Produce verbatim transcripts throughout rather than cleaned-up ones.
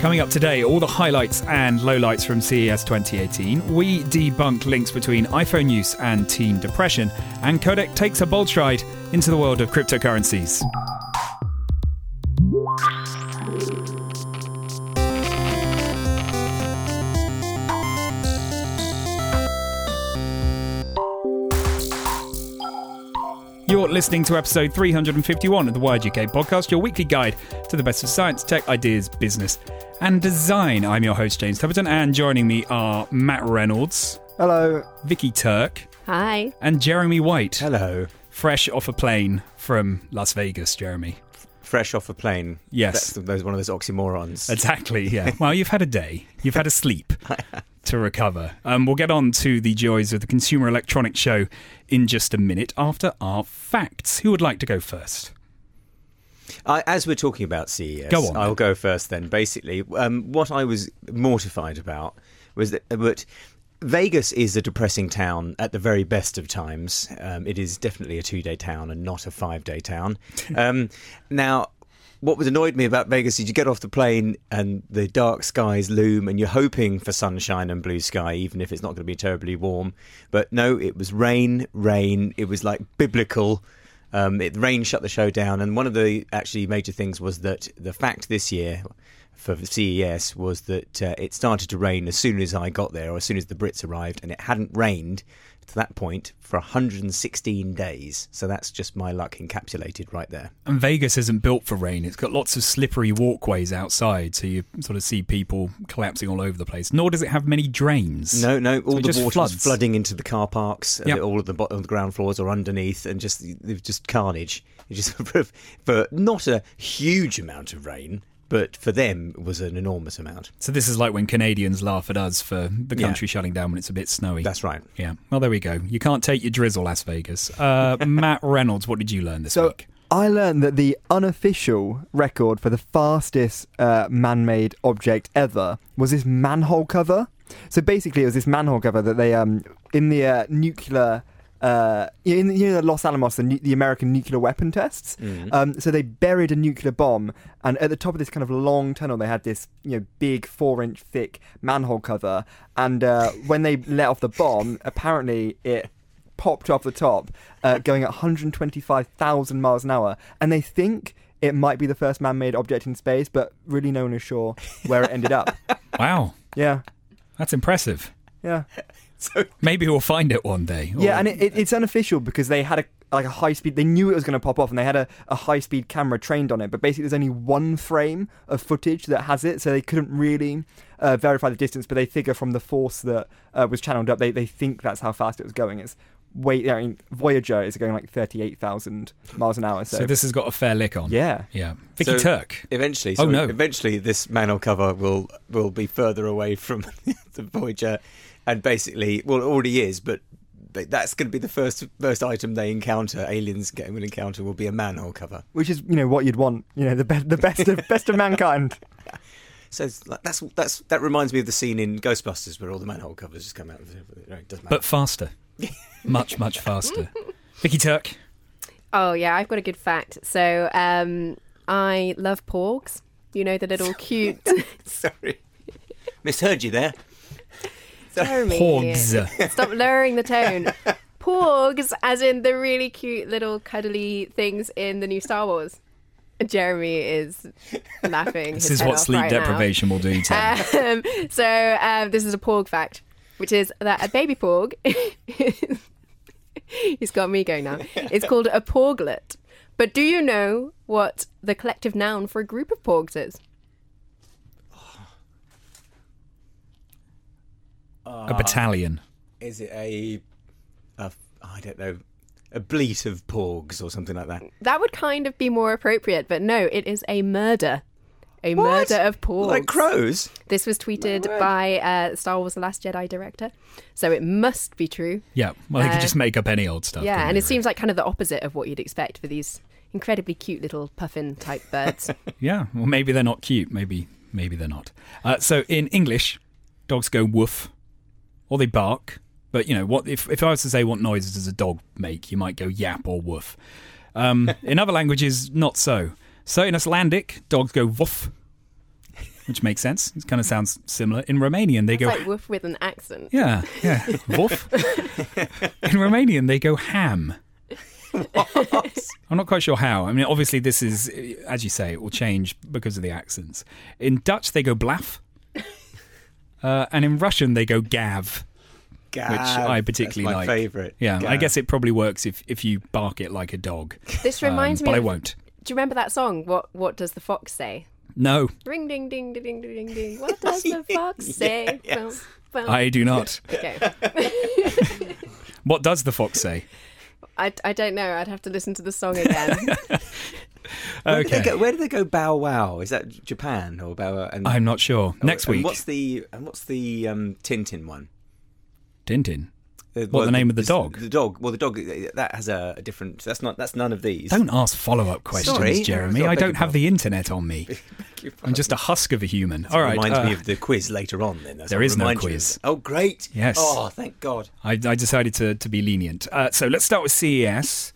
Coming up today, all the highlights and lowlights from C E S twenty eighteen. We debunk links between iPhone use and teen depression. And Codec takes a bold stride into the world of cryptocurrencies. You're listening to episode three hundred fifty-one of the Wired U K podcast, your weekly guide to the best of science, tech, ideas, business and design. I'm your host, James Tuberton, and joining me are Matt Reynolds. Hello. Vicky Turk. Hi. And Jeremy White. Hello. Fresh off a plane from Las Vegas, Jeremy. Fresh off a plane. Yes. That's, that's one of those oxymorons. Exactly, yeah. Well, you've had a day. You've had a sleep to recover. Um, we'll get on to the joys of the Consumer Electronics Show in just a minute after our facts. Who would like to go first? I, as we're talking about C E S, go on, I'll go first then. Basically, um, what I was mortified about was that but Vegas is a depressing town at the very best of times. Um, it is definitely a two-day town and not a five-day town. Um, now, what was annoyed me about Vegas is you get off the plane and the dark skies loom and you're hoping for sunshine and blue sky, even if it's not going to be terribly warm. But no, it was rain, rain. It was like biblical. Um, it rain shut the show down. And one of the actually major things was that the fact this year for C E S was that uh, it started to rain as soon as I got there, or as soon as the Brits arrived, and it hadn't rained to that point for one hundred sixteen days. So that's just my luck encapsulated right there. And Vegas isn't built for rain. It's got lots of slippery walkways outside, so you sort of see people collapsing all over the place. Nor does it have many drains. No, no, all so the water floods. was flooding into the car parks, Yep. all of the bottom of the ground floors or underneath, and just it was just carnage. It just for not a huge amount of rain, but for them it was an enormous amount. So this is like when Canadians laugh at us for the country Yeah. shutting down when it's a bit snowy. That's right. Yeah. Well, there we go. You can't take your drizzle, Las Vegas. Uh, Matt Reynolds, what did you learn this So, week? I learned that the unofficial record for the fastest uh, man-made object ever was this manhole cover. So basically, it was this manhole cover that they, um, in the uh, nuclear, uh, in you know, Los Alamos, the, nu- the American nuclear weapon tests. Mm. Um, so they buried a nuclear bomb, and at the top of this kind of long tunnel, they had this, you know, big four-inch thick manhole cover. And uh, when they let off the bomb, apparently it popped off the top, uh, going at one hundred twenty-five thousand miles an hour, and they think it might be the first man-made object in space, but really no one is sure where it ended up. Wow. Yeah, That's impressive. yeah, So Maybe we'll find it one day. Or- yeah, and it, it, it's unofficial because they had a like a high speed. They knew it was going to pop off, and they had a, a high speed camera trained on it. But basically, there's only one frame of footage that has it, so they couldn't really uh, verify the distance. But they figure from the force that uh, was channeled up, they they think that's how fast it was going. It's way. I mean, Voyager is going like thirty-eight thousand miles an hour. So, So this has got a fair lick on. yeah. Yeah. Vicky So- Turk. eventually, Oh, so no. eventually, this manhole cover will will be further away from the Voyager, and basically, well, it already is, but. That's going to be the first first item they encounter. Aliens will encounter will be a manhole cover. Which is, you know, what you'd want. You know, the best, the best of best of mankind. So it's like, that's that's that reminds me of the scene in Ghostbusters where all the manhole covers just come out. It doesn't matter. But faster. much, much faster. Vicky Turk. Oh, yeah, I've got a good fact. So, um, I love porgs. You know, the little cute... Sorry, misheard you there. Jeremy, Porgs. Stop lowering the tone. Porgs, as in the really cute little cuddly things in the new Star Wars. Jeremy is laughing. This his is head what off sleep right now. deprivation will do to you. Um, so um, this is a porg fact, which is that a baby porg, he's got me going now, it's called a porglet. But do you know what the collective noun for a group of porgs is? A battalion. Is it a, a I don't know, a bleat of porgs or something like that? That would kind of be more appropriate, but no, it is a murder. A What? murder of porgs. Like crows? This was tweeted by uh, Star Wars The Last Jedi director, so it must be true. Yeah. Well, they Uh, could just make up any old stuff. Yeah, couldn't and they, it seems like kind of the opposite of what you'd expect for these incredibly cute little puffin-type birds. really? Yeah. Well, maybe they're not cute. Maybe maybe they're not. Uh, so in English, dogs go woof, or they bark. But, you know, what if, if I was to say what noises does a dog make, you might go yap or woof. Um, in other languages, not so. So in Icelandic, dogs go woof. which makes sense. It kind of sounds similar. In Romanian, they It's go... like woof with an accent. Yeah, yeah. Woof. In Romanian, they go ham. I'm not quite sure how. I mean, obviously, this is, as you say, it will change because of the accents. In Dutch, they go blaf. Uh, and in Russian, they go gav. Gav, which I particularly that's my like. favourite. Yeah, Gav. I guess it probably works if, if you bark it like a dog. This reminds Um, me but I of... won't. Do you remember that song? What What does the fox say? No, Ring ding ding ding ding ding ding. What does the fox say? yes. Bum, bum. I do not. Okay. What does the fox say? I, I don't know. I'd have to listen to the song again. Where, did they Okay. go, where do they go? Bow wow? Is that Japan or bow wow? And, I'm not sure. Next and week, What's the and what's the um, Tintin one? Tintin. Uh, What, the name of the dog? The dog. Well, the dog that has a, a different. That's not. That's none of these. Don't ask follow-up questions, Sorry. Jeremy. I I beg don't your have the internet on me. I'm just a husk of a human. All right. Reminds uh, me of the quiz later on. Then That's there what is no reminds you of quiz. it. Oh, great! Yes. Oh, thank God. I, I decided to, to be lenient. Uh, so let's start with C E S.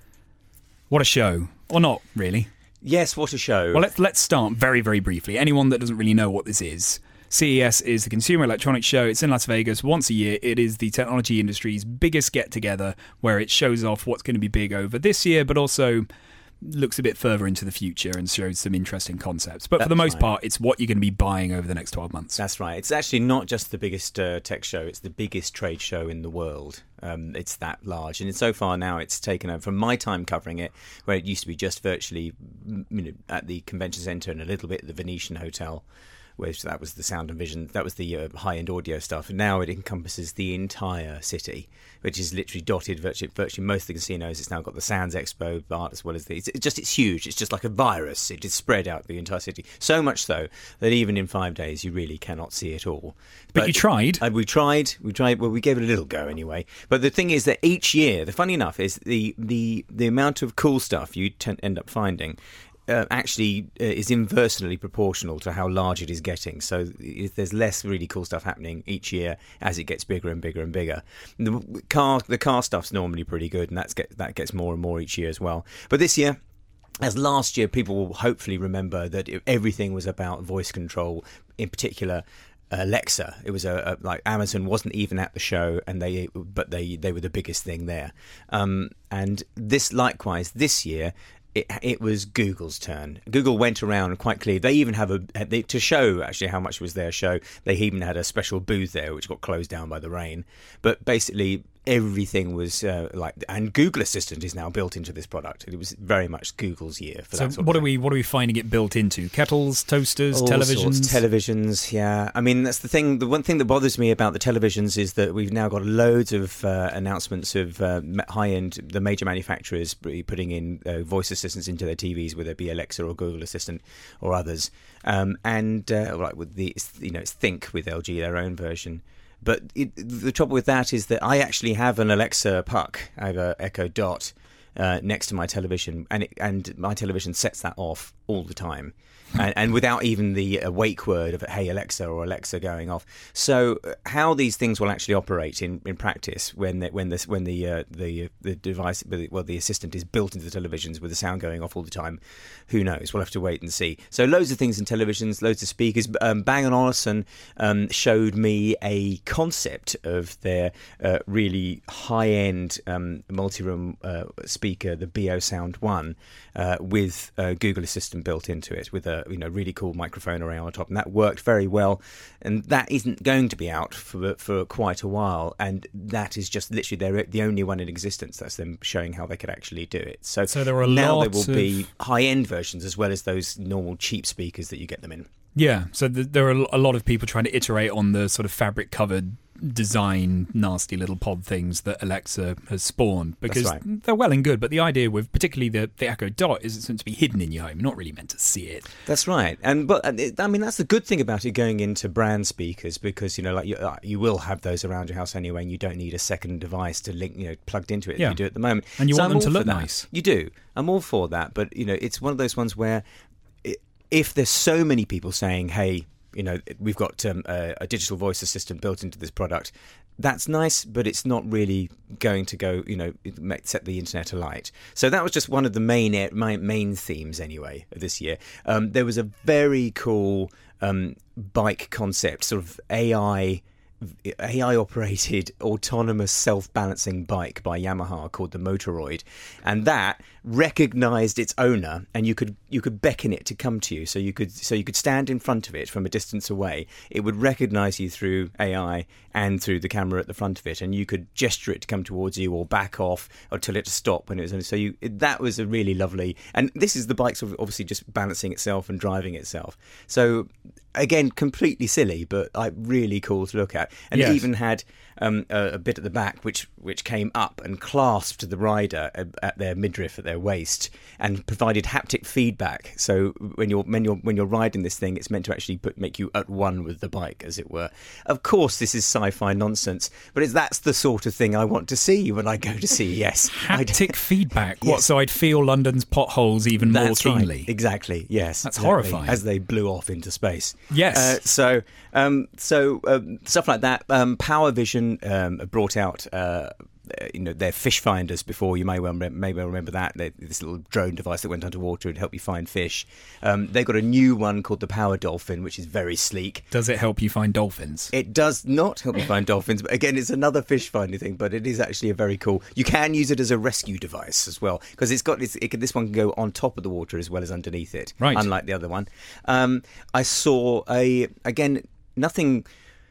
What a show. Or not, really. Yes, what a show. Well, let's, let's start very, very briefly. Anyone that doesn't really know what this is, C E S is the Consumer Electronics Show. It's in Las Vegas once a year. It is the technology industry's biggest get-together where it shows off what's going to be big over this year, but also looks a bit further into the future and shows some interesting concepts. But for That's the most right. part, it's what you're going to be buying over the next twelve months. That's right. It's actually not just the biggest uh, tech show, it's the biggest trade show in the world. Um, it's that large. And so far now it's taken over from my time covering it, where it used to be just virtually you know, at the convention centre and a little bit at the Venetian Hotel, which that was the sound and vision, that was the uh, high-end audio stuff. And now it encompasses the entire city, which is literally dotted virtually, virtually most of the casinos. It's now got the Sands Expo, Bart, as well as the... It's, it's just, it's huge. It's just like a virus. It is spread out the entire city. So much so that even in five days, you really cannot see it all. But you tried. Uh, we tried. We tried. Well, we gave it a little go anyway. But the thing is that each year, the funny enough is the the the amount of cool stuff you tend, end up finding uh, actually uh, is inversely proportional to how large it is getting. So if there's less really cool stuff happening each year as it gets bigger and bigger and bigger. The car the car stuff's normally pretty good, and that's get that gets more and more each year as well. But this year, as last year, people will hopefully remember that everything was about voice control, in particular Alexa. It was a, a like Amazon wasn't even at the show, and they but they they were the biggest thing there. Um, and this likewise this year. It, it was Google's turn. Google went around quite clearly. They even have a they, to show actually how much was their show. They even had a special booth there, which got closed down by the rain. But basically, everything was uh, like, and Google Assistant is now built into this product. It was very much Google's year for So that. Sort what of are we what are we finding it built into? Kettles, toasters, All televisions? sorts. Televisions, yeah. I mean, that's the thing. The one thing that bothers me about the televisions is that we've now got loads of uh, announcements of uh, high-end, the major manufacturers putting in uh, voice assistants into their T Vs, whether it be Alexa or Google Assistant or others. Um, and uh, like with the, you know, it's Think with L G, their own version. But it, the trouble with that is that I actually have an Alexa Puck. I have a Echo Dot uh, next to my television, and it, and my television sets that off all the time, and, and without even the uh, wake word of "Hey Alexa" or Alexa going off. So how these things will actually operate in, in practice when the, when this when the uh, the the device well the assistant is built into the televisions with the sound going off all the time, who knows? We'll have to wait and see. So loads of things in televisions, loads of speakers. Um, Bang and Olufsen um, showed me a concept of their uh, really high-end um, multi-room uh, speaker, the B O Sound One, uh, with uh, Google Assistant built into it, with a you know really cool microphone array on the top, and that worked very well. And that isn't going to be out for for quite a while, and that is just literally they're the only one in existence. That's them showing how they could actually do it. So, So there are now there lots will of- be high-end versions as well as those normal cheap speakers that you get them in. Yeah, so th- there are a lot of people trying to iterate on the sort of fabric-covered design, nasty little pod things that Alexa has spawned, because right. they're well and good, but the idea with particularly the, the Echo Dot is it's meant to be hidden in your home. You're not really meant to see it. That's right, and but uh, it, I mean that's the good thing about it going into brand speakers, because you know like you, uh, you will have those around your house anyway, and you don't need a second device to link you know plugged into it. Yeah. You do at the moment, And you So want I'm them to all look for that. nice. You do. I'm all for that, but you know it's one of those ones where it, if there's so many people saying, "Hey, you know, we've got um, a, a digital voice assistant built into this product. That's nice, but it's not really going to go, you know, set the internet alight. So that was just one of the main my main themes, anyway, of this year. Um, there was a very cool um, bike concept, sort of A I. A I-operated autonomous self-balancing bike by Yamaha called the Motoroid, and that recognised its owner, and you could you could beckon it to come to you. So you could so you could stand in front of it from a distance away. It would recognise you through A I and through the camera at the front of it, and you could gesture it to come towards you or back off or tell it to stop when it was. So you that was a really lovely. And this is the bike sort of obviously just balancing itself and driving itself. So. Again, completely silly, but like really cool to look at. And Yes. it even had um, a, a bit at the back which which came up and clasped the rider at, at their midriff, at their waist, and provided haptic feedback. So when you're when you're when you're riding this thing, it's meant to actually put, make you at one with the bike, as it were. Of course, this is sci-fi nonsense, but it's that's the sort of thing I want to see when I go to see. Yes, Haptic feedback. What? Yes. So I'd feel London's potholes even more That's right. keenly. Exactly. Yes, That's exactly. horrifying. As they blew off into space. Yes. Uh, so, um, so um, stuff like that. Um, Power Vision um, brought out, uh, you know, their fish finders before. You may well remember, may well remember that. They, this little drone device that went underwater and helped you find fish. Um, they've got a new one called the Power Dolphin, which is very sleek. Does it help you find dolphins? It does not help you find dolphins, but again, it's another fish finding thing. But it is actually a very cool. You can use it as a rescue device as well, because it's got it's, it can, this one can go on top of the water as well as underneath it, Right. unlike the other one. Um, I saw a again nothing.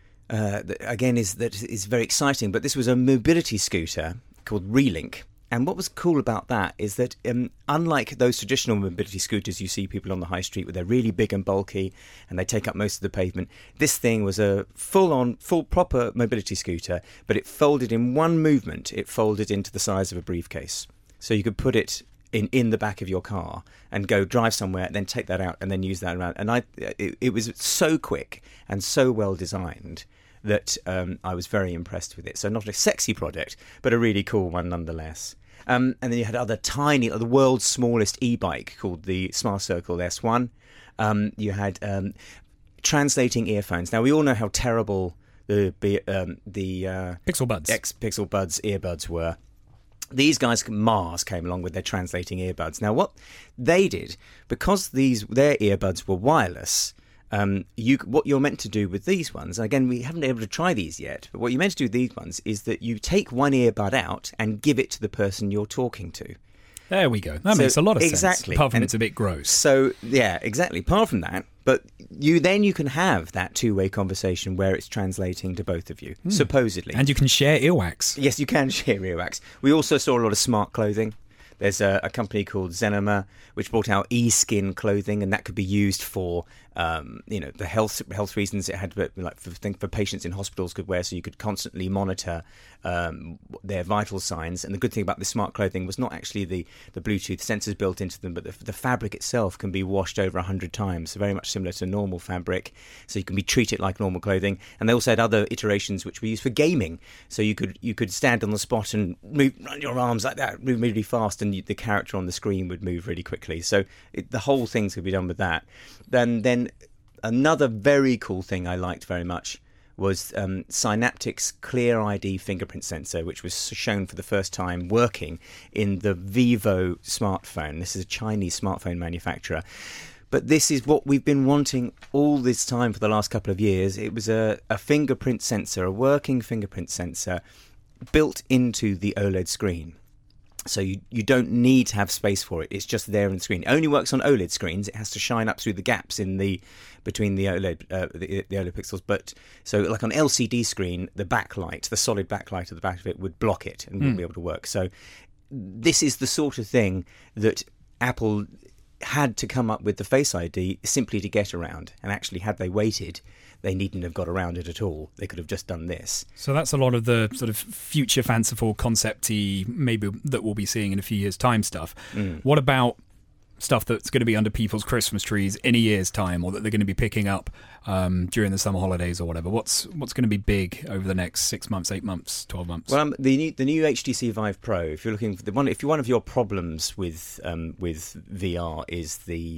Uh, that, again, is that is very exciting, but this was a mobility scooter called Relink. And what was cool about that is that, um, unlike those traditional mobility scooters you see people on the high street where they're really big and bulky and they take up most of the pavement, this thing was a full-on, full proper mobility scooter, but it folded in one movement. It folded into the size of a briefcase, so you could put it in, in the back of your car and go drive somewhere, then take that out and then use that around. And I, it, it was so quick and so well designed that um, I was very impressed with it. So not a sexy product, but a really cool one nonetheless. Um, and then you had other tiny, the world's smallest e-bike called the Smart Circle S one. Um, you had um, translating earphones. Now, we all know how terrible the um, the uh, Pixel Buds. X Pixel Buds earbuds were. These guys, Mars, came along with their translating earbuds. Now, what they did, because these their earbuds were wireless, Um, you, what you're meant to do with these ones, again, we haven't been able to try these yet, but what you're meant to do with these ones is that you take one earbud out and give it to the person you're talking to. There we go. That So, makes a lot of exactly. sense. Apart from And it's a bit gross. So, yeah, exactly. Apart from that, but you then you can have that two-way conversation where it's translating to both of you, mm. supposedly. And you can share earwax. Yes, you can share earwax. We also saw a lot of smart clothing. There's a, a company called Zenema which brought out e-skin clothing, and that could be used for, um, you know, the health health reasons. It had like for thing for patients in hospitals could wear, so you could constantly monitor um, their vital signs. And the good thing about this smart clothing was not actually the, the Bluetooth sensors built into them, but the, the fabric itself can be washed over a hundred times, so very much similar to normal fabric. So you can be treat it like normal clothing. And they also had other iterations which were used for gaming. So you could you could stand on the spot and move, run your arms like that, move really fast, and you, the character on the screen would move really quickly. So it, the whole thing could be done with that. Then, then another very cool thing I liked very much was um, Synaptics Clear I D fingerprint sensor, which was shown for the first time working in the Vivo smartphone. This is a Chinese smartphone manufacturer. But this is what we've been wanting all this time for the last couple of years. It was a, a fingerprint sensor, a working fingerprint sensor built into the OLED screen. So you, you don't need to have space for it. It's just there on the screen. It only works on OLED screens. It has to shine up through the gaps in the between the OLED uh, the, the OLED pixels. But so like on L C D screen, the backlight, the solid backlight at the back of it would block it and wouldn't mm. be able to work. So this is the sort of thing that Apple had to come up with the Face I D simply to get around. And actually, had they waited, they needn't have got around it at all. They could have just done this. So that's a lot of the sort of future fanciful, concept-y, maybe that we'll be seeing in a few years' time stuff. Mm. What about stuff that's going to be under people's Christmas trees in a year's time, or that they're going to be picking up um, during the summer holidays or whatever? What's what's going to be big over the next six months, eight months, twelve months? Well, um, the new the new H T C Vive Pro. If you're looking for the one, if one of your problems with um, with V R is the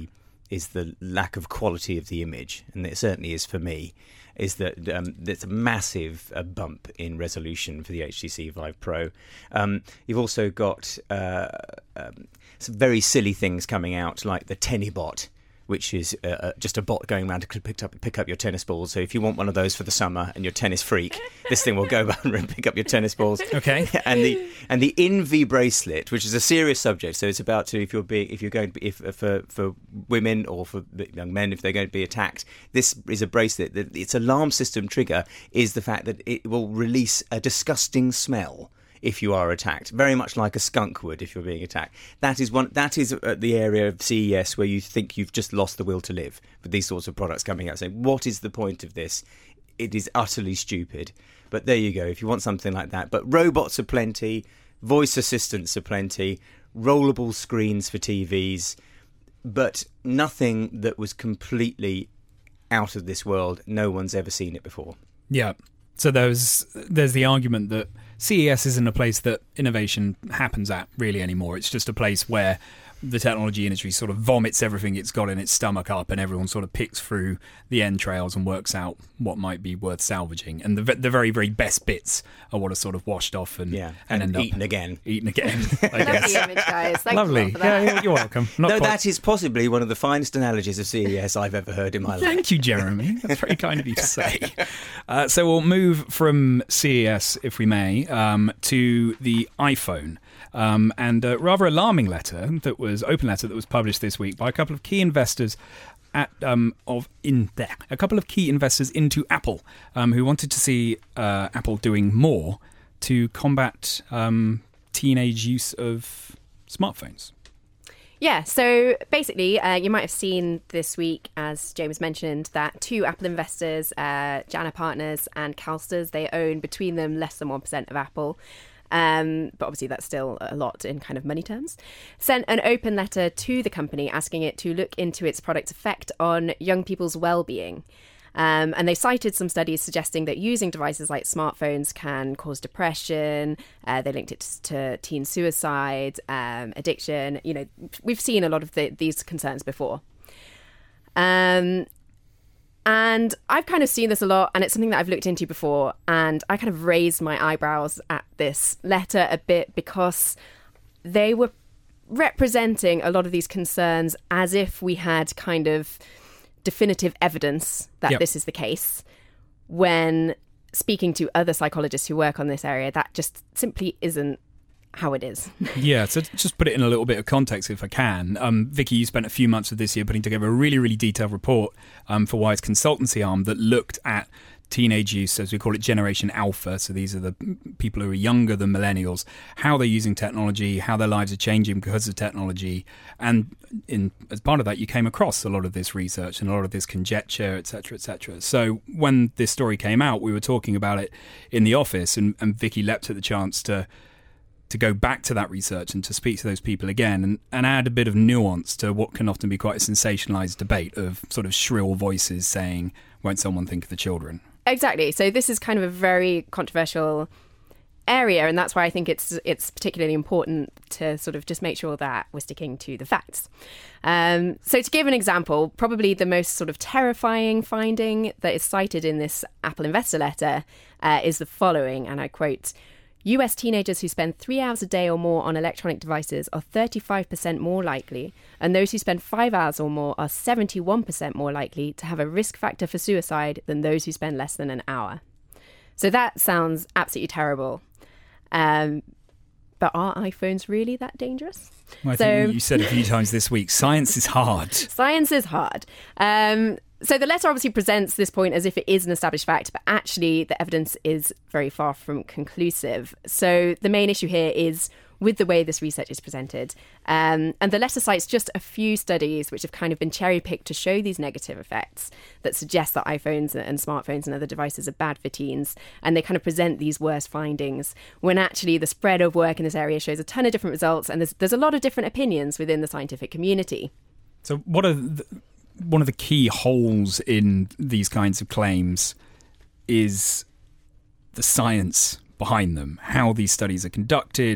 is the lack of quality of the image, and it certainly is for me. Is that um, there's a massive uh, bump in resolution for the H T C Vive Pro. Um, you've also got uh, um, some very silly things coming out, like the Tennibot, which is uh, just a bot going around to pick up pick up your tennis balls. So if you want one of those for the summer and you're a tennis freak, this thing will go around and pick up your tennis balls. Okay. And the and the Envy bracelet, which is a serious subject. So it's about to if you're being if you're going to be if for for women or for young men if they're going to be attacked. This is a bracelet that its alarm system trigger is the fact that it will release a disgusting smell if you are attacked, very much like a skunk would if you're being attacked. That is one. That is uh, the area of C E S where you think you've just lost the will to live with these sorts of products coming out. Saying, what is the point of this? It is utterly stupid. But there you go. If you want something like that, but robots are plenty, voice assistants are plenty, rollable screens for T Vs, but nothing that was completely out of this world. No one's ever seen it before. Yeah. So there's there's the argument that C E S isn't a place that innovation happens at really anymore. It's just a place where the technology industry sort of vomits everything it's got in its stomach up, and everyone sort of picks through the entrails and works out what might be worth salvaging. And the the very, very best bits are what are sort of washed off and, yeah, and, and end eaten up again. Eaten again, I guess. Lovely image, guys. Thanks Lovely. a lot for that. Yeah, you're welcome. Not no, quite- that is possibly one of the finest analogies of C E S I've ever heard in my life. Thank you, Jeremy. That's very kind of you to say. Uh, so we'll move from C E S, if we may, um, to the iPhone. Um, and a rather alarming letter that was open letter that was published this week by a couple of key investors at um, of in there a couple of key investors into Apple um, who wanted to see uh, Apple doing more to combat um, teenage use of smartphones. Yeah, so basically, uh, you might have seen this week, as James mentioned, that two Apple investors, uh, Jana Partners and CalSTRS, they own between them less than one percent of Apple. Um, but obviously that's still a lot in kind of money terms, sent an open letter to the company asking it to look into its product's effect on young people's well-being. Um, and they cited some studies suggesting that using devices like smartphones can cause depression. Uh, they linked it to teen suicide, um, addiction. You know, we've seen a lot of the, these concerns before. Um, and I've kind of seen this a lot, and it's something that I've looked into before. And I kind of raised my eyebrows at this letter a bit because they were representing a lot of these concerns as if we had kind of definitive evidence that Yep. this is the case, when speaking to other psychologists who work on this area, that just simply isn't how it is. Yeah, so just put it in a little bit of context if I can. Um, Vicky, you spent a few months of this year putting together a really, really detailed report um, for Wired's consultancy arm that looked at teenage use, as we call it, Generation Alpha. So these are the people who are younger than millennials, how they're using technology, how their lives are changing because of technology. And in as part of that, you came across a lot of this research and a lot of this conjecture, et cetera, et cetera. So when this story came out, we were talking about it in the office, and, and Vicky leapt at the chance to to go back to that research and to speak to those people again and, and add a bit of nuance to what can often be quite a sensationalized debate of sort of shrill voices saying, won't someone think of the children? Exactly. So this is kind of a very controversial area, and that's why I think it's it's particularly important to sort of just make sure that we're sticking to the facts. Um, so to give an example, probably the most sort of terrifying finding that is cited in this Apple investor letter uh, is the following, and I quote, U S teenagers who spend three hours a day or more on electronic devices are thirty-five percent more likely, and those who spend five hours or more are seventy-one percent more likely to have a risk factor for suicide than those who spend less than an hour. So that sounds absolutely terrible. Um, but are iPhones really that dangerous? Well, I So- think you said a few times this week, science is hard. Science is hard. Um, so the letter obviously presents this point as if it is an established fact, but actually the evidence is very far from conclusive. So the main issue here is with the way this research is presented. Um, and the letter cites just a few studies which have kind of been cherry-picked to show these negative effects that suggest that iPhones and smartphones and other devices are bad for teens. And they kind of present these worst findings when actually the spread of work in this area shows a ton of different results, and there's, there's a lot of different opinions within the scientific community. So what are the, one of the key holes in these kinds of claims is the science behind them, how these studies are conducted,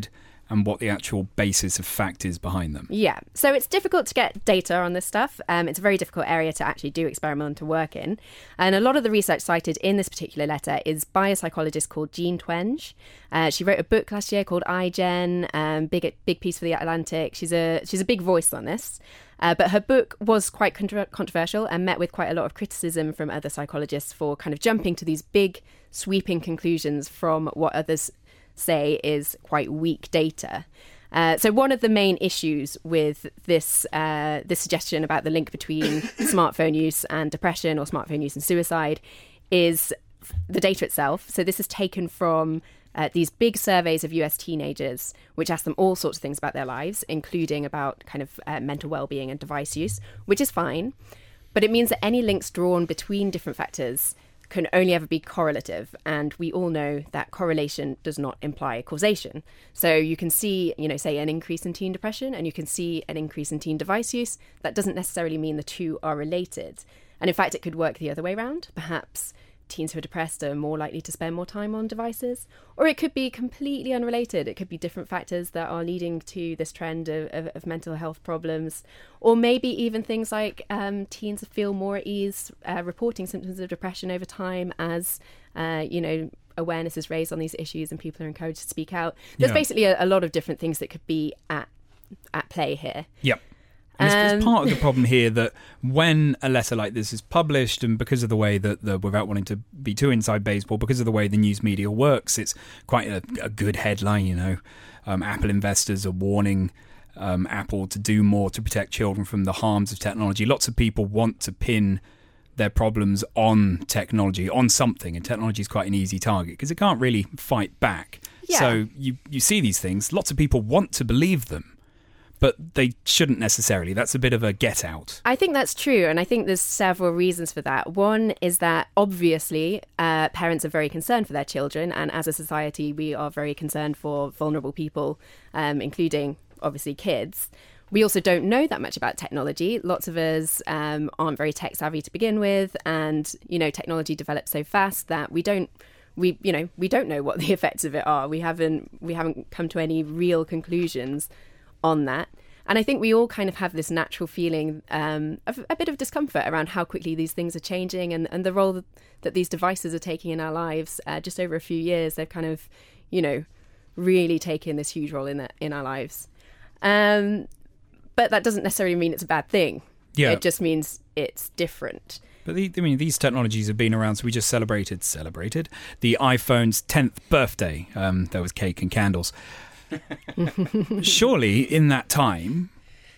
and what the actual basis of fact is behind them. Yeah, so it's difficult to get data on this stuff. Um, it's a very difficult area to actually do experimental work in. And a lot of the research cited in this particular letter is by a psychologist called Jean Twenge. Uh, she wrote a book last year called iGen, um, big big piece for The Atlantic. She's a she's a big voice on this. Uh, but her book was quite contra- controversial and met with quite a lot of criticism from other psychologists for kind of jumping to these big, sweeping conclusions from what others say is quite weak data. Uh, so one of the main issues with this uh, this suggestion about the link between smartphone use and depression or smartphone use and suicide is the data itself. So this is taken from uh, these big surveys of U S teenagers, which ask them all sorts of things about their lives, including about kind of uh, mental well-being and device use, which is fine. But it means that any links drawn between different factors can only ever be correlative, and we all know that correlation does not imply causation. So you can see, you know, say an increase in teen depression and you can see an increase in teen device use. That doesn't necessarily mean the two are related. And in fact, it could work the other way around. Perhaps teens who are depressed are more likely to spend more time on devices, or it could be completely unrelated. It could be different factors that are leading to this trend of, of, of mental health problems, or maybe even things like um, teens feel more at ease uh, reporting symptoms of depression over time as, uh, you know, awareness is raised on these issues and people are encouraged to speak out. There's Yeah. basically a, a lot of different things that could be at at play here. Yep. And It's, it's Um, part of the problem here that when a letter like this is published, and because of the way that the, without wanting to be too inside baseball, because of the way the news media works, it's quite a, a good headline, you know. Um, Apple investors are warning um, Apple to do more to protect children from the harms of technology. Lots of people want to pin their problems on technology, on something, and technology is quite an easy target because it can't really fight back. Yeah. So you, you see these things, lots of people want to believe them, but they shouldn't necessarily. That's a bit of a get out. I think that's true, and I think there's several reasons for that. One is that obviously uh, parents are very concerned for their children, and as a society we are very concerned for vulnerable people, um, including obviously kids. We also don't know that much about technology. Lots of us um, aren't very tech savvy to begin with, and you know, technology develops so fast that we don't we you know we don't know what the effects of it are. We haven't we haven't come to any real conclusions on that. And I think we all kind of have this natural feeling um, of a bit of discomfort around how quickly these things are changing and, and the role that, that these devices are taking in our lives. Uh, just over a few years, they've kind of, you know, really taken this huge role in that, in our lives. Um, but that doesn't necessarily mean it's a bad thing. Yeah. It just means it's different. But the, I mean, these technologies have been around. So we just celebrated, celebrated the iPhone's tenth birthday. Um, there was cake and candles. Surely in that time,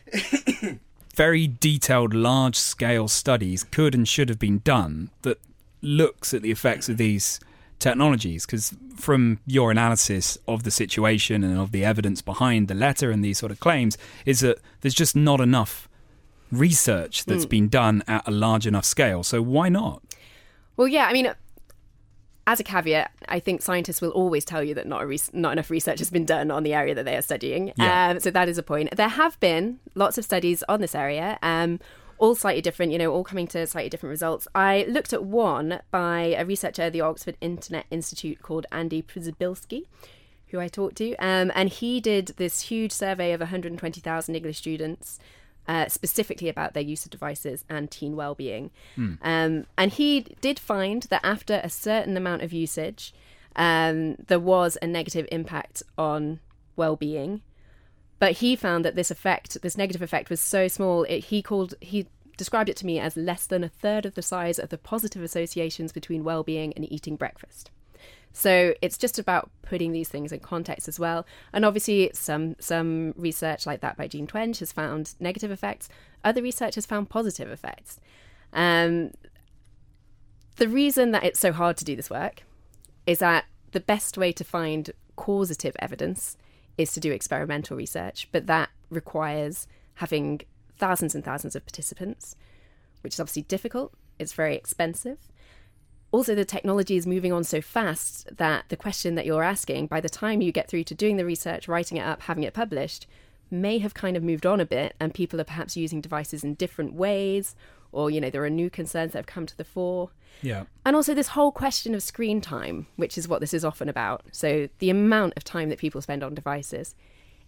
very detailed, large-scale studies could and should have been done that looks at the effects of these technologies. Because from your analysis of the situation and of the evidence behind the letter and these sort of claims, is that there's just not enough research that's mm. been done at a large enough scale. So why not? Well, yeah, I mean, as a caveat, I think scientists will always tell you that not a re- not enough research has been done on the area that they are studying. Yeah. Um, so that is a point. There have been lots of studies on this area, um, all slightly different, you know, all coming to slightly different results. I looked at one by a researcher at the Oxford Internet Institute called Andy Przybyłski, who I talked to, um, and he did this huge survey of one hundred twenty thousand English students, Uh, specifically about their use of devices and teen well-being. Mm. Um, and he did find that after a certain amount of usage, um, there was a negative impact on well-being. But he found that this effect, this negative effect, was so small, it, he called, he described it to me as less than a third of the size of the positive associations between well-being and eating breakfast. So it's just about putting these things in context as well. And obviously some some research like that by Jean Twenge has found negative effects. Other research has found positive effects. Um, the reason that it's so hard to do this work is that the best way to find causative evidence is to do experimental research, but that requires having thousands and thousands of participants, which is obviously difficult. It's very expensive. Also, the technology is moving on so fast that the question that you're asking, by the time you get through to doing the research, writing it up, having it published, may have kind of moved on a bit, and people are perhaps using devices in different ways, or, you know, there are new concerns that have come to the fore. Yeah. And also this whole question of screen time, which is what this is often about. So the amount of time that people spend on devices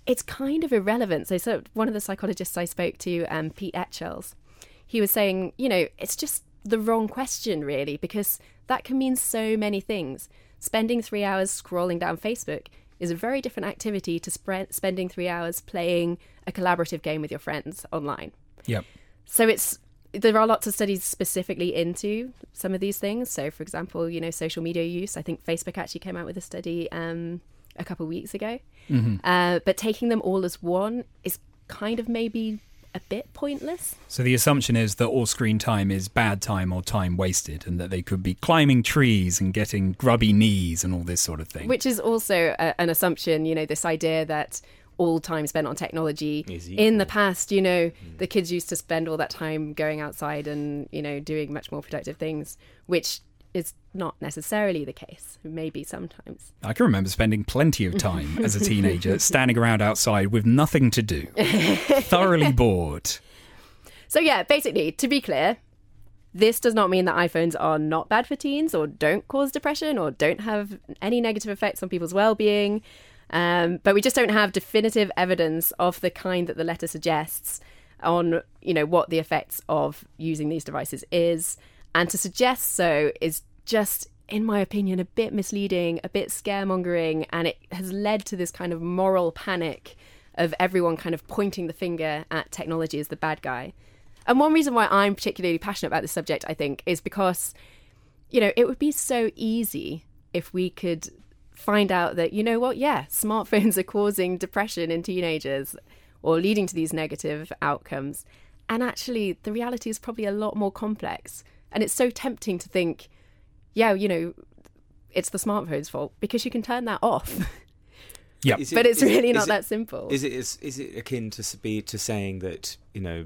it's kind of irrelevant. So, so one of the psychologists I spoke to, um, Pete Etchells, he was saying, you know, it's just the wrong question, really, because that can mean so many things. Spending three hours scrolling down Facebook is a very different activity to sp- spending three hours playing a collaborative game with your friends online. Yep. So it's there are lots of studies specifically into some of these things. So, for example, you know, social media use. I think Facebook actually came out with a study um, a couple of weeks ago. Mm-hmm. Uh, but taking them all as one is kind of maybe a bit pointless. So the assumption is that all screen time is bad time or time wasted, and that they could be climbing trees and getting grubby knees and all this sort of thing. Which is also a, an assumption, you know, this idea that all time spent on technology. In the past, you know, mm. the kids used to spend all that time going outside and, you know, doing much more productive things, which is not necessarily the case. Maybe sometimes. I can remember spending plenty of time as a teenager standing around outside with nothing to do, thoroughly bored. So yeah, basically, to be clear, this does not mean that iPhones are not bad for teens or don't cause depression or don't have any negative effects on people's well-being. Um, but we just don't have definitive evidence of the kind that the letter suggests on, you know, what the effects of using these devices is. And to suggest so is just, in my opinion, a bit misleading, a bit scaremongering, and it has led to this kind of moral panic of everyone kind of pointing the finger at technology as the bad guy. And one reason why I'm particularly passionate about this subject, I think, is because, you know, it would be so easy if we could find out that, you know what, yeah, smartphones are causing depression in teenagers or leading to these negative outcomes. And actually, the reality is probably a lot more complex. And it's so tempting to think, yeah, you know, it's the smartphone's fault because you can turn that off. Yeah, but it's really it, not it, that simple. Is it is, is it akin to be to saying that, you know,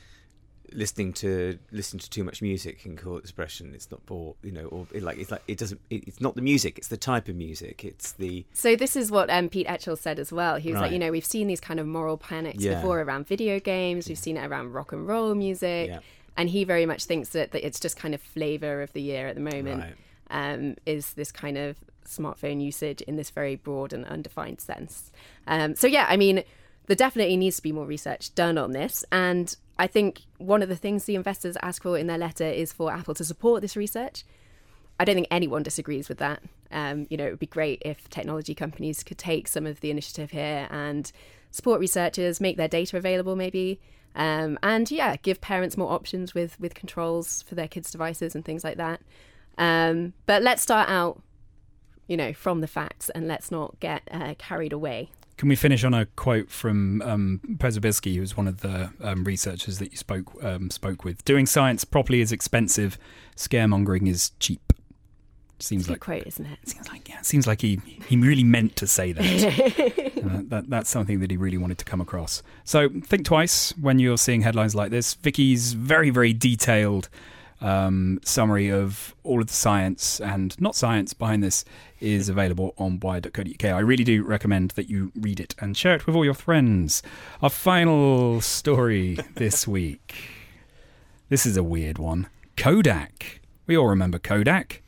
listening to listening to too much music can cause depression? It's not, or you know, or it, like it's like it doesn't. It, it's not the music; it's the type of music. It's the. So this is what um, Pete Etchells said as well. He was Right. like, you know, we've seen these kind of moral panics Yeah. before around video games. We've seen it around rock and roll music, Yeah. and he very much thinks that, that it's just kind of flavour of the year at the moment. Right. Um, is this kind of smartphone usage in this very broad and undefined sense. Um, so yeah, I mean, there definitely needs to be more research done on this, and I think one of the things the investors ask for in their letter is for Apple to support this research. I don't think anyone disagrees with that. Um, you know, it would be great if technology companies could take some of the initiative here and support researchers, make their data available maybe, um, and yeah, give parents more options with, with controls for their kids' devices and things like that. Um, but let's start out, you know, from the facts, and let's not get uh, carried away. Can we finish on a quote from um, Przebylski, who's one of the um, researchers that you spoke um, spoke with? Doing science properly is expensive. Scaremongering is cheap. Seems It's a like good quote, isn't it? Seems like yeah. Seems like he, he really meant to say that. uh, that. That's something that he really wanted to come across. So think twice when you're seeing headlines like this. Vicky's very very detailed um, summary of all of the science and not science behind this is available on wired dot co dot uk. I really do recommend that you read it and share it with all your friends. Our final story this week. This is a weird one. Kodak. We all remember Kodak.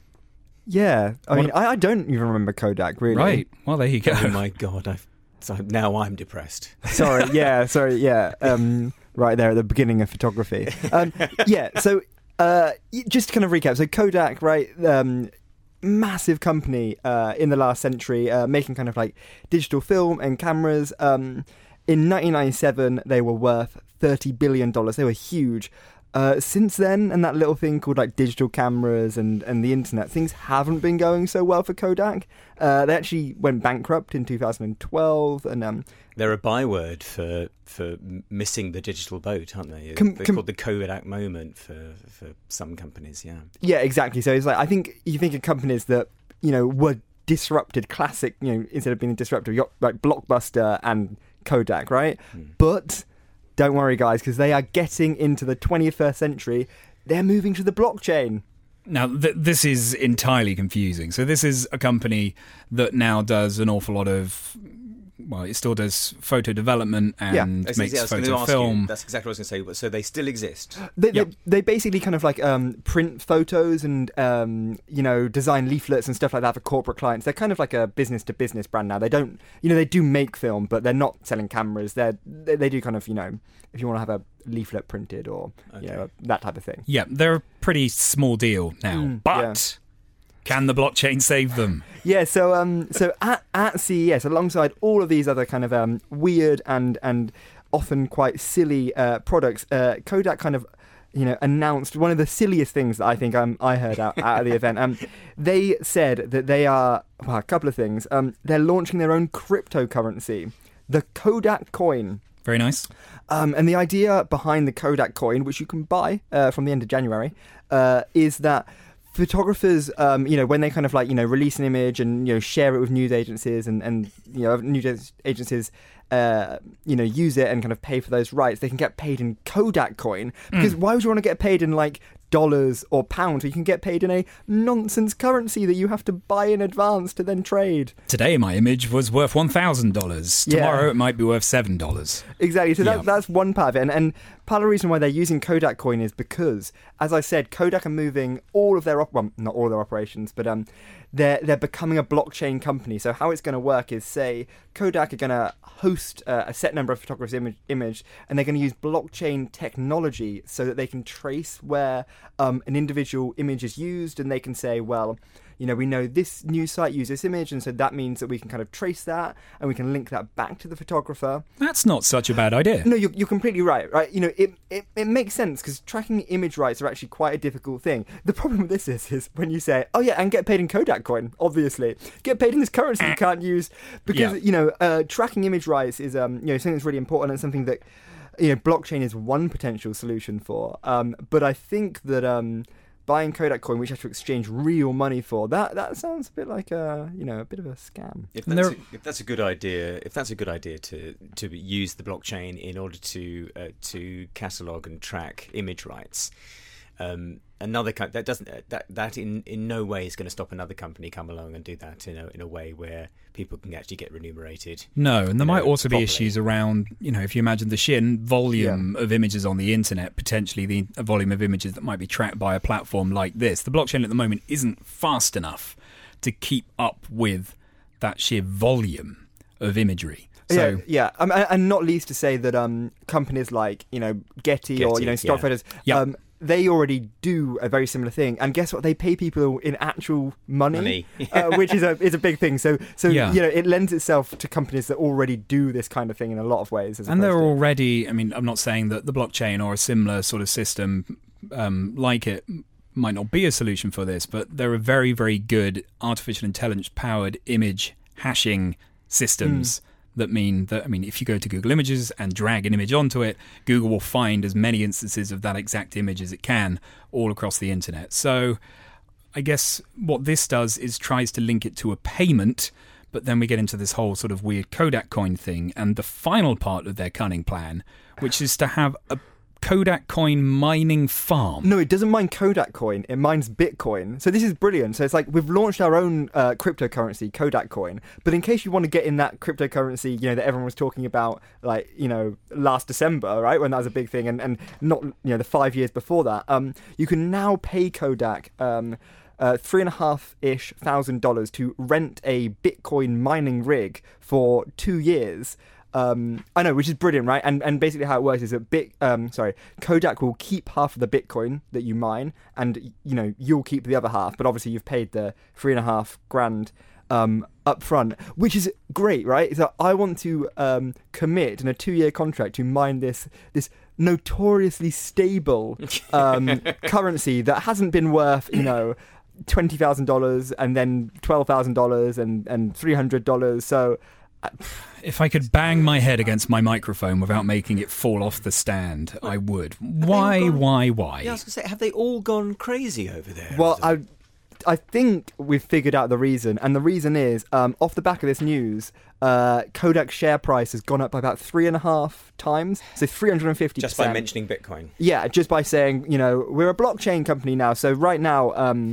Yeah, I What mean, I, I don't even remember Kodak, really. Right. Well, there you go. Oh my god! I've so now I'm depressed. Sorry, yeah, sorry, yeah. Um, right there at the beginning of photography. Um, yeah, so uh, y- just to kind of recap. So Kodak, right, um, massive company uh, in the last century, uh, making kind of like digital film and cameras. Um, in nineteen ninety-seven, they were worth thirty billion dollars. They were huge. Uh, since then, and that little thing called like digital cameras and, and the internet, things haven't been going so well for Kodak. Uh, they actually went bankrupt in two thousand twelve, and um, They're a byword for for m- missing the digital boat, aren't they? Com- They're com- called the Kodak moment for for some companies. Yeah. yeah, exactly. So it's like I think you think of companies that you know were disrupted, classic. You know, instead of being disruptive, you got like Blockbuster and Kodak, right? Hmm. But don't worry, guys, because they are getting into the twenty-first century. They're moving to the blockchain. Now, th- this is entirely confusing. So this is a company that now does an awful lot of well, it still does photo development and Yeah. That's makes exa- I was gonna photo ask film. You, that's exactly what I was going to say. So they still exist. They, Yep. they, they basically kind of like um, print photos and um, you know design leaflets and stuff like that for corporate clients. They're kind of like a business to business brand now. They don't, you know, they do make film, but they're not selling cameras. They're they, they do kind of, you know, if you want to have a leaflet printed or you Okay. know that type of thing. Yeah, they're a pretty small deal now, Mm, but can the blockchain save them? Yeah, so um, so at, at C E S, alongside all of these other kind of um, weird and and often quite silly uh, products, uh, Kodak kind of, you know, announced one of the silliest things that I think um, I heard out, out of the event. Um, they said that they are, well, a couple of things. Um, they're launching their own cryptocurrency, the Kodak coin. Very nice. Um, and the idea behind the Kodak coin, which you can buy uh, from the end of January, uh, is that photographers, um, you know, when they kind of like, you know, release an image and, you know, share it with news agencies and, and you know, news agencies, uh, you know, use it and kind of pay for those rights, they can get paid in Kodak coin. Because mm. why would you want to get paid in like dollars or pounds? You can get paid in a nonsense currency that you have to buy in advance to then trade. Today my image was worth one thousand dollars. Yeah. Tomorrow it might be worth seven dollars. Exactly. So that, Yeah. that's one part of it. And, and part of the reason why they're using Kodak coin is because, as I said, Kodak are moving all of their, op- well, not all of their operations, but um, they're, they're becoming a blockchain company. So how it's going to work is, say, Kodak are going to host uh, a set number of photographers' image, image, and they're going to use blockchain technology so that they can trace where um, an individual image is used, and they can say, well, you know, we know this news site used this image, and so that means that we can kind of trace that, and we can link that back to the photographer. That's not such a bad idea. No, you're, you're completely right, right? You know, it, it, it makes sense, because tracking image rights are actually quite a difficult thing. The problem with this is, is when you say, oh yeah, and get paid in Kodak coin, obviously. Get paid in this currency you can't use, because, Yeah. you know, uh, tracking image rights is, um, you know, something that's really important and something that, you know, blockchain is one potential solution for. Um, but I think that... Um, buying Kodak coin, which you have to exchange real money for, that that sounds a bit like a, you know, a bit of a scam. If And that's, there- a, if that's a good idea, if that's a good idea to to use the blockchain in order to uh, to catalog and track image rights, um, another co- that doesn't that that in, in no way is going to stop another company come along and do that in a in a way where people can actually get remunerated. No, and there you might know, also be properly. issues around, you know, if you imagine the sheer volume of images on the internet, potentially the volume of images that might be tracked by a platform like this. The blockchain at the moment isn't fast enough to keep up with that sheer volume of imagery. So, yeah, yeah. Um, and, and not least to say that um, companies like, you know, Getty, or, Getty, you know, stock yeah. photos, Yeah. um, they already do a very similar thing. And guess what? They pay people in actual money, Money. uh, which is a is a big thing. So, so Yeah. you know, it lends itself to companies that already do this kind of thing in a lot of ways. As and there opposed are to- already, I mean, I'm not saying that the blockchain or a similar sort of system um, like it might not be a solution for this, but there are very, very good artificial intelligence powered image hashing systems. Mm. That mean that, I mean, if you go to Google Images and drag an image onto it, Google will find as many instances of that exact image as it can all across the internet. So I guess what this does is tries to link it to a payment, but then we get into this whole sort of weird Kodak coin thing and the final part of their cunning plan, which is to have a Kodak coin mining farm. No, it doesn't mine Kodak coin. It mines Bitcoin. So this is brilliant. So it's like we've launched our own uh, cryptocurrency, Kodak coin. But in case you want to get in that cryptocurrency, you know, that everyone was talking about, like, you know, last December, right, when that was a big thing, and, and not, you know, the five years before that, um, you can now pay Kodak um, uh, three and a half ish thousand dollars to rent a Bitcoin mining rig for two years. Um, I know, which is brilliant, right? And and basically how it works is that Bit, um, sorry, Kodak will keep half of the Bitcoin that you mine, and you know you'll keep the other half. But obviously you've paid the three and a half grand um, up front, which is great, right? So I want to um, commit in a two-year contract to mine this this notoriously stable um, currency that hasn't been worth, you know, twenty thousand dollars and then twelve thousand dollars and and three hundred dollars. So. If I could bang my head against my microphone without making it fall off the stand, I would. Why, gone- why, why? Yeah, I was going to say, have they all gone crazy over there? Well, I, I think we've figured out the reason, and the reason is um, off the back of this news, uh, Kodak's share price has gone up by about three and a half times, so three hundred and fifty. just by mentioning Bitcoin. Yeah, just by saying, you know, we're a blockchain company now. So right now, um,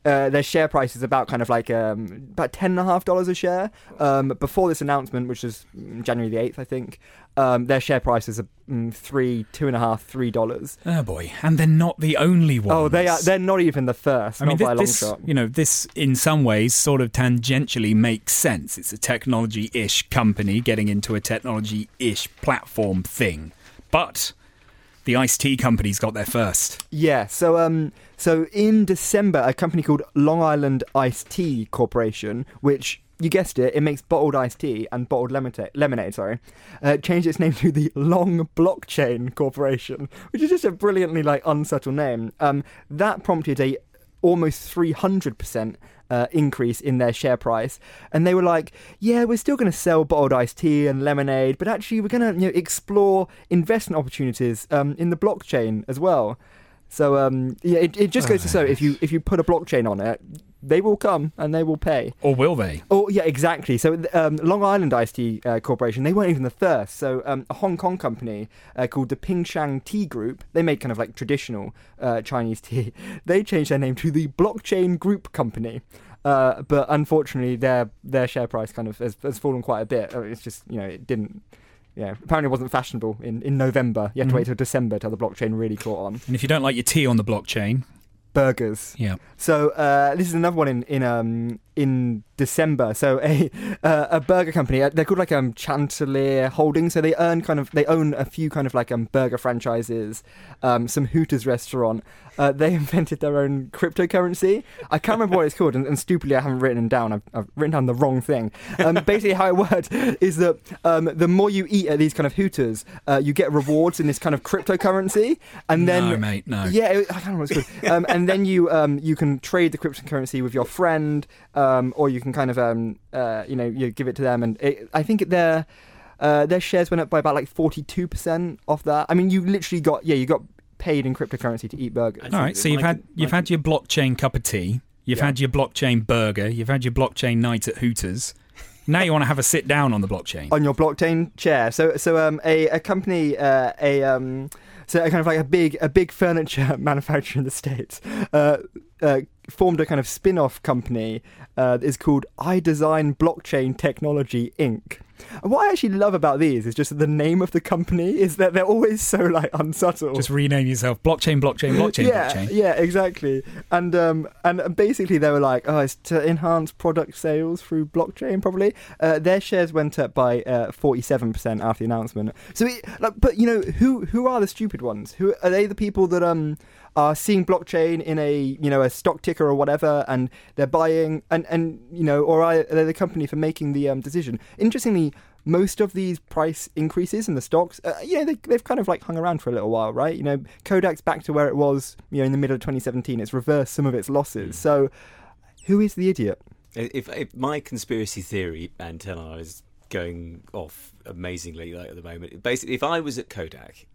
uh, their share price is about kind of like um, about ten and a half dollars a share. Um, before this announcement, which was January the eighth, I think, um, their share price is um, three, two and a half, three dollars. Oh boy! And they're not the only ones. Oh, they are. They're not even the first. I mean, not by a long this, shot. you know, this in some ways sort of tangentially makes sense. It's a technology-ish company getting into a technology-ish platform thing, but the iced tea company's got there first. Yeah, so um, so in December, a company called Long Island Iced Tea Corporation, which, you guessed it, it makes bottled iced tea and bottled lemonade, lemonade sorry, uh, changed its name to the Long Blockchain Corporation, which is just a brilliantly like unsubtle name. Um, that prompted a almost three hundred percent Uh, increase in their share price, and they were like, yeah, we're still going to sell bottled iced tea and lemonade, but actually we're going to, you know, explore investment opportunities um, in the blockchain as well. So um, yeah, it, it just goes to show, if you if you put a blockchain on it, they will come and they will pay. Or will they? Oh yeah, exactly. So um, Long Island Iced Tea uh, Corporation, they weren't even the first. So um, a Hong Kong company uh, called the Pingshan Tea Group, they make kind of like traditional uh, Chinese tea. They changed their name to the Blockchain Group Company. Uh, but unfortunately, their their share price kind of has, has fallen quite a bit. It's just, you know, it didn't. Yeah, apparently it wasn't fashionable in, in November. You have to Mm-hmm. wait till December till the blockchain really caught on. And if you don't like your tea on the blockchain, burgers. Yeah. So uh, this is another one in in um in December. So a uh, a burger company. Uh, they're called like um Chanticleer Holdings. So they earn kind of they own a few kind of like um burger franchises, um some Hooters restaurant. Uh, they invented their own cryptocurrency. I can't remember what it's called, and, and stupidly I haven't written it down. I've, I've written down the wrong thing. Um, basically, how it works is that um, the more you eat at these kind of Hooters, uh, you get rewards in this kind of cryptocurrency, and then no, mate, no. yeah, it, I don't know what it's called. Um, and then you um, you can trade the cryptocurrency with your friend, um, or you can kind of um, uh, you know you give it to them, and it, I think their uh, their shares went up by about like forty-two percent off that. I mean, you literally got yeah, you got paid in cryptocurrency to eat burgers. All right, so you've had you've had your blockchain cup of tea, you've Yeah. had your blockchain burger, you've had your blockchain night at Hooters. Now you want to have a sit down on the blockchain. On your blockchain chair. So so um a, a company uh, a um so a kind of like a big a big furniture manufacturer in the States uh, uh formed a kind of spin-off company uh, that is called iDesign Blockchain Technology Incorporated. And what I actually love about these is just that the name of the company is that they're always so like unsubtle. Just rename yourself blockchain, blockchain, blockchain, yeah, blockchain. Yeah, exactly. And um, and basically they were like, oh, it's to enhance product sales through blockchain, probably. Uh, their shares went up by uh, forty-seven percent after the announcement. So, it, like, but you know, who who are the stupid ones? Who are they? The people that um are seeing blockchain in a you know a stock ticker or whatever, and they're buying, and and you know, or are they the company for making the um, decision? Interestingly, most of these price increases in the stocks, uh, you know, they, they've kind of like hung around for a little while, right? You know, Kodak's back to where it was, you know, in the middle of twenty seventeen. It's reversed some of its losses. So, who is the idiot? If, if my conspiracy theory antenna is going off amazingly like, at the moment, basically, if I was at Kodak,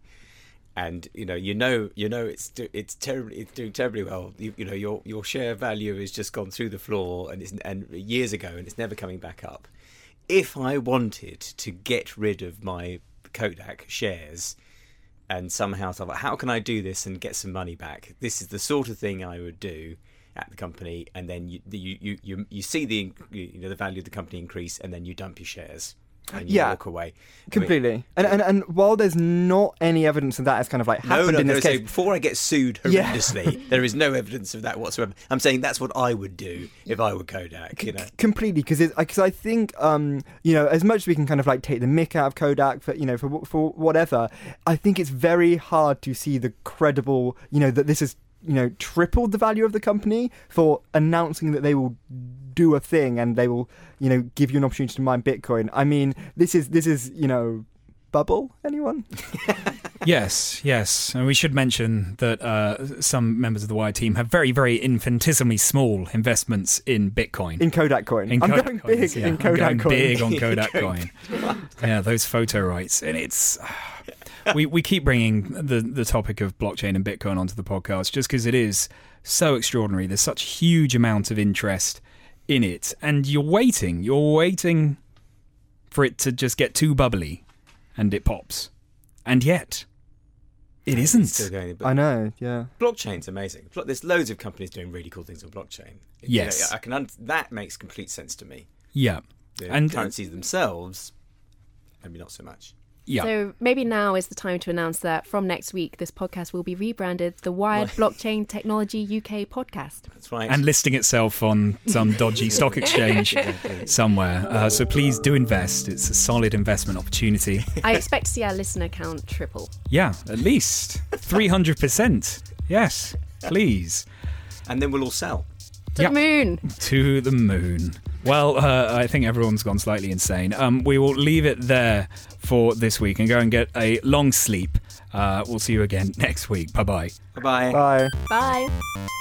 and you know, you know, you know, it's do, it's terribly, it's doing terribly well. You, you know, your your share value has just gone through the floor, and it's and years ago, and it's never coming back up. If I wanted to get rid of my Kodak shares, and somehow, so how can I do this and get some money back? This is the sort of thing I would do at the company, and then you you you you, you see the you know the value of the company increase, and then you dump your shares. And you Yeah. walk away Completely. I mean, and, and and while there's not any evidence of that has kind of like no, happened no, in no. this So case, before I get sued Yeah. horrendously, there is no evidence of that whatsoever. I'm saying that's what I would do if I were Kodak. You know, completely, because because I think um you know, as much as we can kind of like take the mick out of Kodak for you know for for whatever, I think it's very hard to see the credible, you know, that this is, you know, tripled the value of the company for announcing that they will do a thing and they will, you know, give you an opportunity to mine Bitcoin. I mean, this is this is you know, bubble. Anyone? Yes, yes. And we should mention that uh, some members of the Wire team have very, very infinitesimally small investments in Bitcoin. In Kodak coin. In I'm Kodak going coins, big yeah. in Kodak I'm coin. going big on Kodak coin. Yeah, those photo rights. And it's... we, we keep bringing the, the topic of blockchain and Bitcoin onto the podcast just because it is so extraordinary. There's such a huge amount of interest in it. And you're waiting. You're waiting for it to just get too bubbly and it pops. And yet, It It's isn't. still going, but I know, yeah. blockchain's amazing. Blo- There's loads of companies doing really cool things on blockchain. Yes. You know, I can. Un- that makes complete sense to me. Yeah. The And- currencies themselves, maybe not so much. Yeah. So maybe now is the time to announce that from next week, this podcast will be rebranded the Wired Blockchain Technology U K podcast. That's right. And listing itself on some dodgy stock exchange somewhere. Uh, so please do invest. It's a solid investment opportunity. I expect to see our listener count triple. Yeah, at least three hundred percent. Yes, please. and then we'll all sell. To Yeah. the moon. To the moon. Well, uh, I think everyone's gone slightly insane. Um, we will leave it there for this week and go and get a long sleep. Uh, we'll see you again next week. Bye-bye. Bye bye. Bye. Bye.